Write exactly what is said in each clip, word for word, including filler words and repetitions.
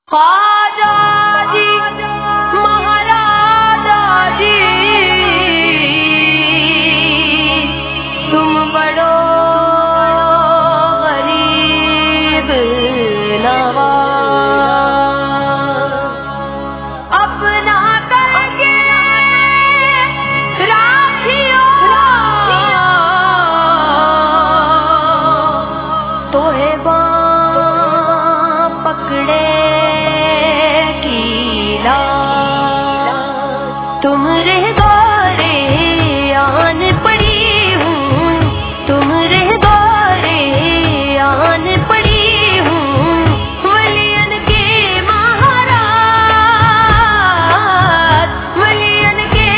ख्वाजा जी महाराजा जी तुम बड़ो गरीब नवाज अपना करके राखियो तोहे बाँ पकड़े तुम रह गोरे आन पड़ी हूँ, तुम रह गोरे आन पड़ी हूँ, वलियन के महाराज, वलियन के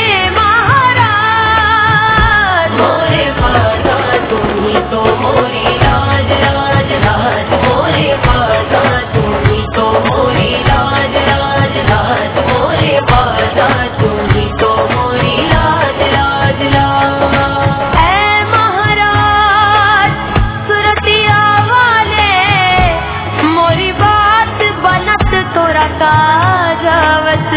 महाराज। मोरे ख्वाजा तुम ही तो मोरी राज राज राज, मोरे ख्वाजा तुम ही तो मोरी राज राज राज, मोरे ख्वाजा तुम ही तो मोरी राज राज राज। ऐ महाराज सुरतिया वाले मोरी बात बनत तोरा काजावत,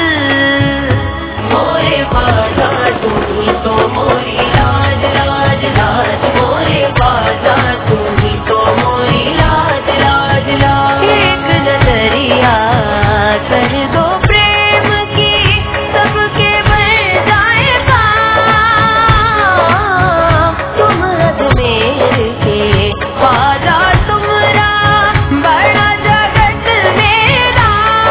मोरे ख्वाजा तुम ही तो मोरी राज राज राज, मोरे ख्वाजा तुम ही तो मोरी राज राज राज। एक नजरिया कर दो प्रेम की सबके बन जाएगा, तुम अजमेर के ख्वाजा तुमरा बड़ा जगत मेरा,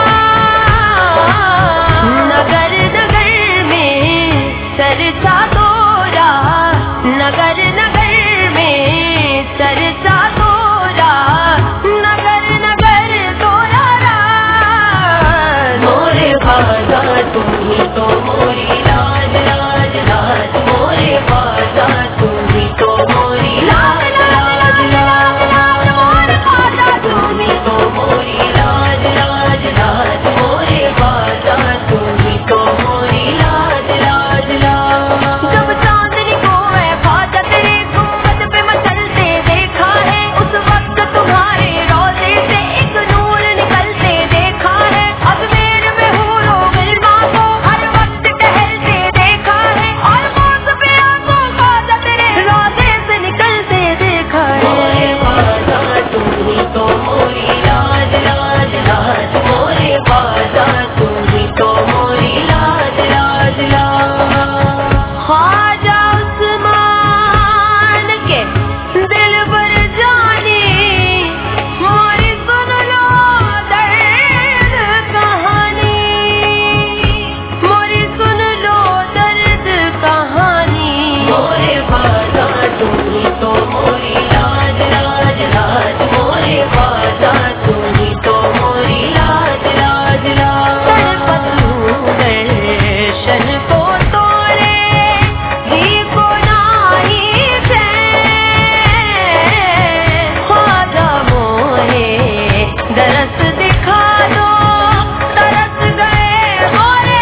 नगर नगर में चर्चा तोरा, नगर नगर में चर्चा तोरा, नगर नगर तोरा राज। मोरे ख्वाजा तुम ही तो मोरी राज राज राज, मोरे ख्वाजा तुम ही तो मोरी राज राज राज, मोरे ख्वाजा तुम ही तो मोरी राज राज राज, मोरे ख्वाजा तुम ही तो मोरी राज राज राज। जब चांदनी को मैं ख्वाजा तेरे गुंबद पे मचलते देखा है, उस वक्त तुम्हारे रोज़े से एक नूर निकलते देखा है, अजमेर में हूरों गिलमा को हर वक्त टहलते देखा है, और मौत पे आंखों ख्वाजा तेरे रोज़े से निकलते देखा है। मोरे ख्वाजा तुम ही तो मोरी राज राज राज, मोरे ख्वाजा तुम ही तो मोरी राज राज राज। ख्वाजा उस्मान के दिल पर जानी मोरी सुन लो दर्द कहानी, मोरी सुन लो दर्द कहानी। मोरे ख्वाजा तुम ही तो मोरी राज राज राज, मोरे ख्वाजा तुम ही तो मोरी राज राज राज। दर्शन को तोरे जी को नाही चैन, ख्वाजा मोहे दरस दिखा दो तरस गए मोरे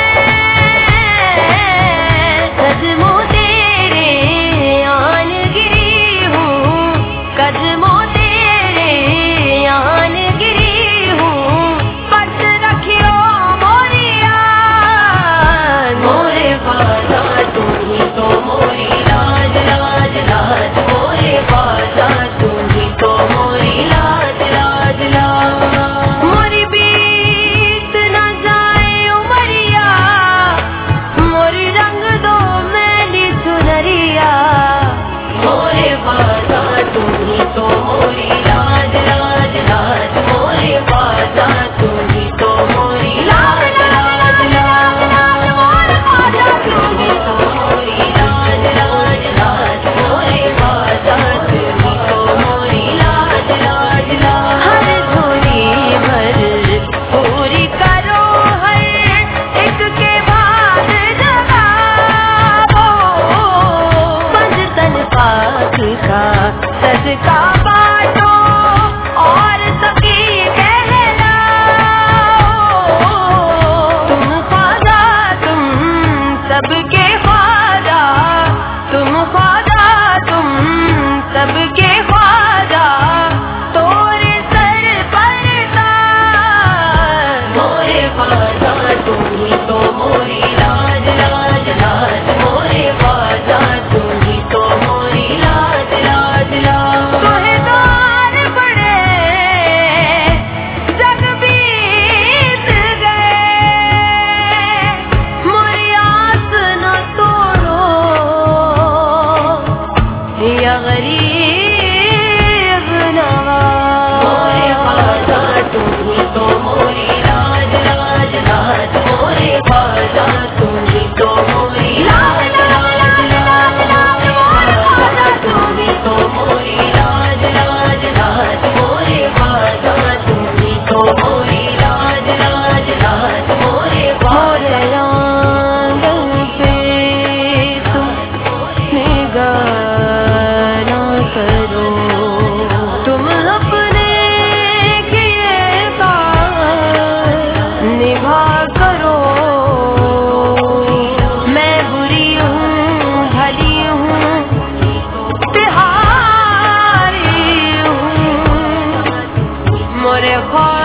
नैन, कदमों तेरे आन गिरी हूँ, कदमों तेरे आन गिरी हूँ, पट रखियो मोरी याद। मोरे ख्वाजा तुम ही तो मोरी राज राज राज, मोरे ख्वाजा तुम ही तो मोरी राज राज राज। मोरी बीत न जाए उमरिया, मोरी रंग दो मैली चुनरिया, मोरे ख्वाजा तुम ही तो मोरी राज राज राज, मोरे ख्वाजा तुम ही तो मोरी राज राज राज, मोरे ख्वाजा तुम ही तो मोरी राज राज राज, मोरे ख्वाजा तुम ही तो मोरी राज राज राज। हर झोली भर पूरी करो हर एक के बाद जगावो, पंजतन पाक का सदका बांटो और सखी कहलाओ, ख्वाजा तुम ही तो मोरी लाज लाज लाज मोरे ख्वाजा तुम ही तो मोरी लाज लाज लाज सुहेदार बड़े जग बीत गए मोरी आस न तोड़ो या गरीब नवाज मोरे ख्वाजा तुम ही तो मोरी लाज लाज लाज मोरे ख्वाजा तुम ही तो मोरी लाज लाज लाज लाज मोरे ख्वाजा तुम ही तो मोरी लाज लाज लाज मोरे ख्वाजा तुम ही तो मोरी लाज लाज लाज मोरे ख्वाजा आंगन पे तुम निगाह ना करो तुम अपने किए बात निभा करो मैं बुरी हूँ भली हूँ तिहारी हूँ मोरे ख्वाजा